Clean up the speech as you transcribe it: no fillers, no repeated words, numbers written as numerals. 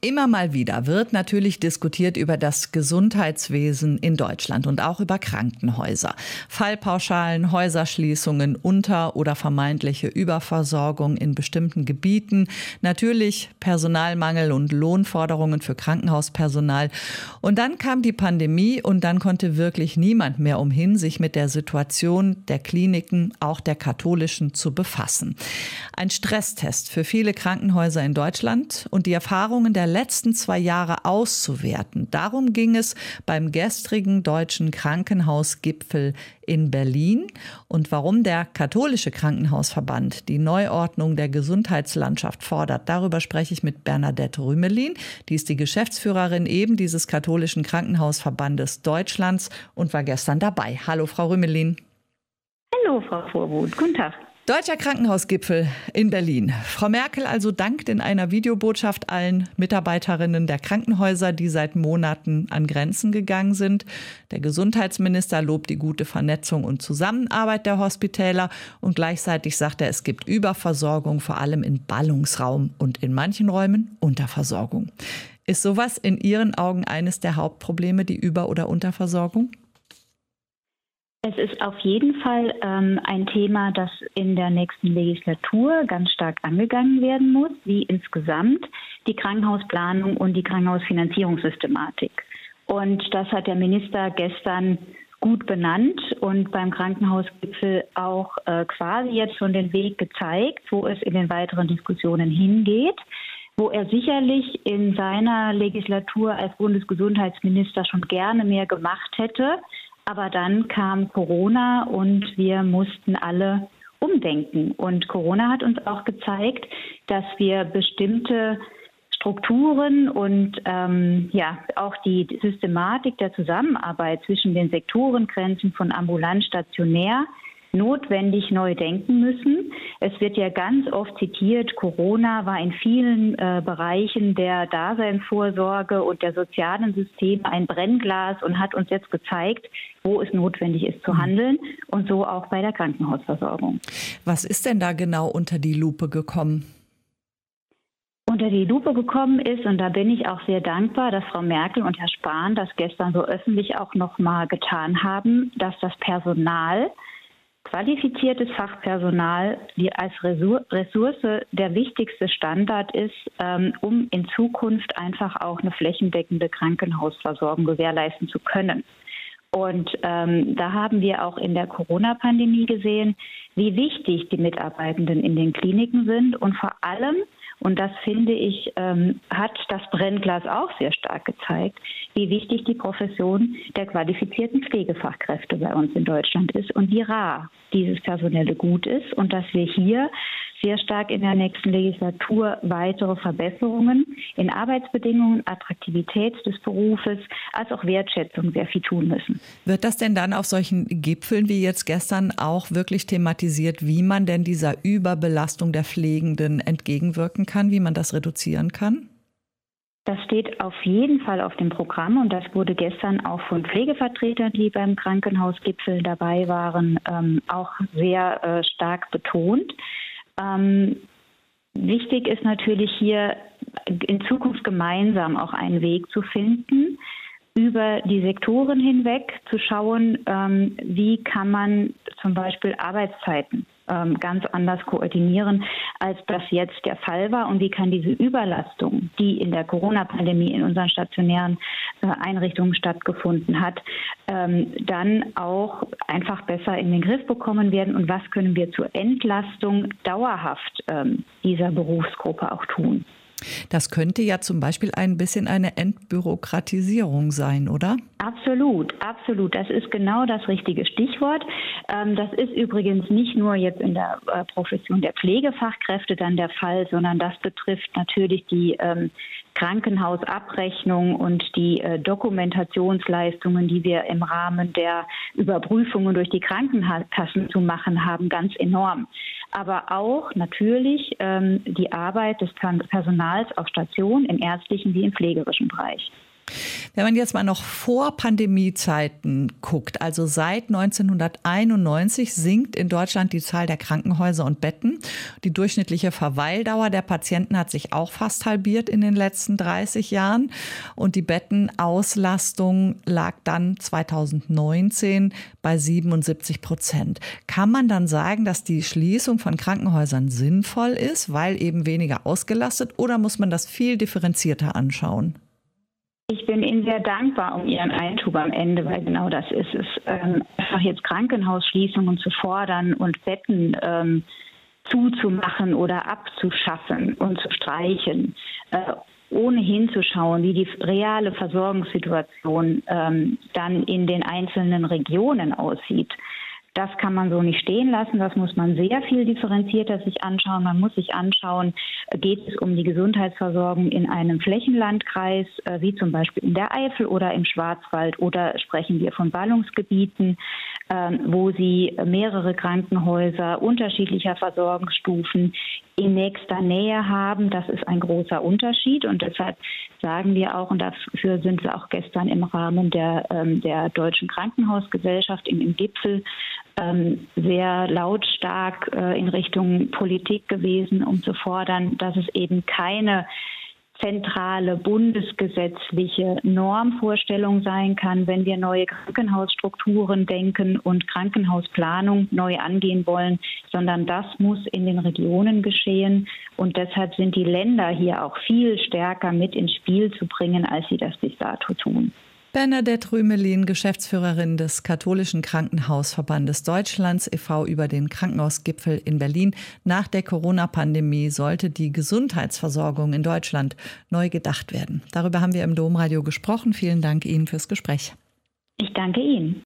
Immer mal wieder wird natürlich diskutiert über das Gesundheitswesen in Deutschland und auch über Krankenhäuser. Fallpauschalen, Häuserschließungen, oder vermeintliche Überversorgung in bestimmten Gebieten. Natürlich Personalmangel und Lohnforderungen für Krankenhauspersonal. Und dann kam die Pandemie und dann konnte wirklich niemand mehr umhin, sich mit der Situation der Kliniken, auch der katholischen, zu befassen. Ein Stresstest für viele Krankenhäuser in Deutschland und die Erfahrungen der letzten 2 Jahre auszuwerten. Darum ging es beim gestrigen Deutschen Krankenhausgipfel in Berlin. Und warum der Katholische Krankenhausverband die Neuordnung der Gesundheitslandschaft fordert, darüber spreche ich mit Bernadette Rümelin. Die ist die Geschäftsführerin eben dieses Katholischen Krankenhausverbandes Deutschlands und war gestern dabei. Hallo, Frau Rümelin. Hallo, Frau Vorwuth. Guten Tag. Deutscher Krankenhausgipfel in Berlin. Frau Merkel also dankt in einer Videobotschaft allen Mitarbeiterinnen der Krankenhäuser, die seit Monaten an Grenzen gegangen sind. Der Gesundheitsminister lobt die gute Vernetzung und Zusammenarbeit der Hospitäler und gleichzeitig sagt er, es gibt Überversorgung, vor allem im Ballungsraum und in manchen Räumen Unterversorgung. Ist sowas in Ihren Augen eines der Hauptprobleme, die Über- oder Unterversorgung? Es ist auf jeden Fall ein Thema, das in der nächsten Legislatur ganz stark angegangen werden muss, wie insgesamt die Krankenhausplanung und die Krankenhausfinanzierungssystematik. Und das hat der Minister gestern gut benannt und beim Krankenhausgipfel auch quasi jetzt schon den Weg gezeigt, wo es in den weiteren Diskussionen hingeht, wo er sicherlich in seiner Legislatur als Bundesgesundheitsminister schon gerne mehr gemacht hätte. Aber dann kam Corona und wir mussten alle umdenken. Und Corona hat uns auch gezeigt, dass wir bestimmte Strukturen und auch die Systematik der Zusammenarbeit zwischen den Sektorengrenzen von ambulant, stationär notwendig neu denken müssen. Es wird ja ganz oft zitiert, Corona war in vielen Bereichen der Daseinsvorsorge und der sozialen Systeme ein Brennglas und hat uns jetzt gezeigt, wo es notwendig ist zu handeln und so auch bei der Krankenhausversorgung. Was ist denn da genau unter die Lupe gekommen? Unter die Lupe gekommen ist, und da bin ich auch sehr dankbar, dass Frau Merkel und Herr Spahn das gestern so öffentlich auch noch mal getan haben, dass das Personal, qualifiziertes Fachpersonal, die als Ressource der wichtigste Standard ist, um in Zukunft einfach auch eine flächendeckende Krankenhausversorgung gewährleisten zu können. Und da haben wir auch in der Corona-Pandemie gesehen, wie wichtig die Mitarbeitenden in den Kliniken sind und vor allem, und das finde ich, hat das Brennglas auch sehr stark gezeigt, wie wichtig die Profession der qualifizierten Pflegefachkräfte bei uns in Deutschland ist und wie rar dieses personelle Gut ist und dass wir hier sehr stark in der nächsten Legislatur weitere Verbesserungen in Arbeitsbedingungen, Attraktivität des Berufes, als auch Wertschätzung sehr viel tun müssen. Wird das denn dann auf solchen Gipfeln wie jetzt gestern auch wirklich thematisiert, wie man denn dieser Überbelastung der Pflegenden entgegenwirken kann, wie man das reduzieren kann? Das steht auf jeden Fall auf dem Programm und das wurde gestern auch von Pflegevertretern, die beim Krankenhausgipfel dabei waren, auch sehr stark betont. Wichtig ist natürlich hier in Zukunft gemeinsam auch einen Weg zu finden, über die Sektoren hinweg zu schauen, wie kann man zum Beispiel Arbeitszeiten ganz anders koordinieren, als das jetzt der Fall war und wie kann diese Überlastung, die in der Corona-Pandemie in unseren stationären Einrichtungen stattgefunden hat, dann auch einfach besser in den Griff bekommen werden und was können wir zur Entlastung dauerhaft dieser Berufsgruppe auch tun. Das könnte ja zum Beispiel ein bisschen eine Entbürokratisierung sein, oder? Absolut, absolut. Das ist genau das richtige Stichwort. Das ist übrigens nicht nur jetzt in der Profession der Pflegefachkräfte dann der Fall, sondern das betrifft natürlich die Krankenhausabrechnung und die Dokumentationsleistungen, die wir im Rahmen der Überprüfungen durch die Krankenkassen zu machen haben, ganz enorm. Aber auch natürlich die Arbeit des Personals auf Station im ärztlichen wie im pflegerischen Bereich. Wenn man jetzt mal noch vor Pandemiezeiten guckt, also seit 1991 sinkt in Deutschland die Zahl der Krankenhäuser und Betten. Die durchschnittliche Verweildauer der Patienten hat sich auch fast halbiert in den letzten 30 Jahren. Und die Bettenauslastung lag dann 2019 bei 77%. Kann man dann sagen, dass die Schließung von Krankenhäusern sinnvoll ist, weil eben weniger ausgelastet, oder muss man das viel differenzierter anschauen? Ich bin Ihnen sehr dankbar um Ihren Einschub am Ende, weil genau das ist es. Einfach jetzt Krankenhausschließungen zu fordern und Betten zuzumachen oder abzuschaffen und zu streichen, ohne hinzuschauen, wie die reale Versorgungssituation dann in den einzelnen Regionen aussieht. Das kann man so nicht stehen lassen. Das muss man sehr viel differenzierter sich anschauen. Man muss sich anschauen, geht es um die Gesundheitsversorgung in einem Flächenlandkreis, wie zum Beispiel in der Eifel oder im Schwarzwald, oder sprechen wir von Ballungsgebieten, wo Sie mehrere Krankenhäuser unterschiedlicher Versorgungsstufen in nächster Nähe haben. Das ist ein großer Unterschied, und deshalb sagen wir auch, und dafür sind wir auch gestern im Rahmen der Deutschen Krankenhausgesellschaft im Gipfel sehr lautstark in Richtung Politik gewesen, um zu fordern, dass es eben keine zentrale bundesgesetzliche Normvorstellung sein kann, wenn wir neue Krankenhausstrukturen denken und Krankenhausplanung neu angehen wollen, sondern das muss in den Regionen geschehen. Und deshalb sind die Länder hier auch viel stärker mit ins Spiel zu bringen, als sie das bis dato tun. Bernadette Rümelin, Geschäftsführerin des Katholischen Krankenhausverbandes Deutschlands e.V. über den Krankenhausgipfel in Berlin. Nach der Corona-Pandemie sollte die Gesundheitsversorgung in Deutschland neu gedacht werden. Darüber haben wir im Domradio gesprochen. Vielen Dank Ihnen fürs Gespräch. Ich danke Ihnen.